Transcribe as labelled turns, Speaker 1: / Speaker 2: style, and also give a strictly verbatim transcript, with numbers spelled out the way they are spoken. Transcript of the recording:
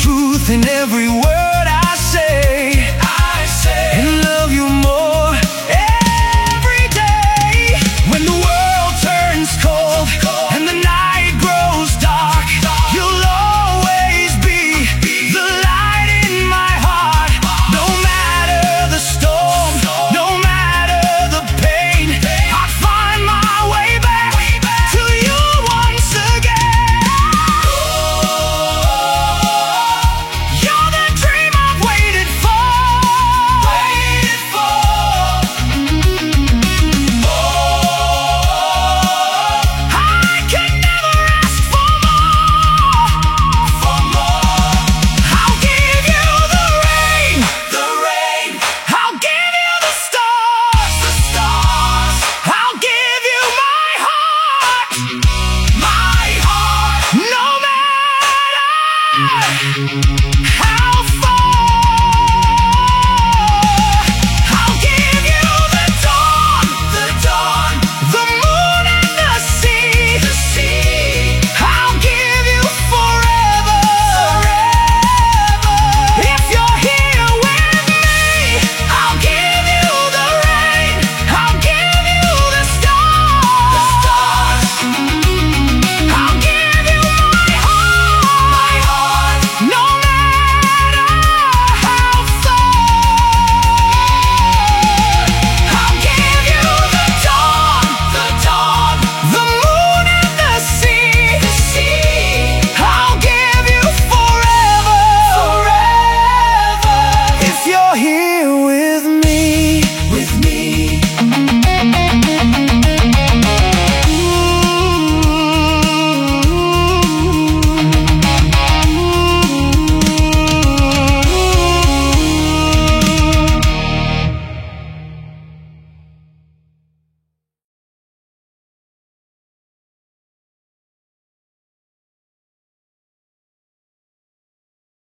Speaker 1: truth in every word I say. I say, and love you more every day. When the world turns cold and the night grows dark, you'll always be the light in my heart. No matter the storm, no matter the pain, I'd find my way back to you once again. You're the dream I've waited for. Waited for. I can never ask for more. For more. I'll give you the rain. The rain. I'll give you the stars. The stars. I'll give you my heart. My heart. No matter how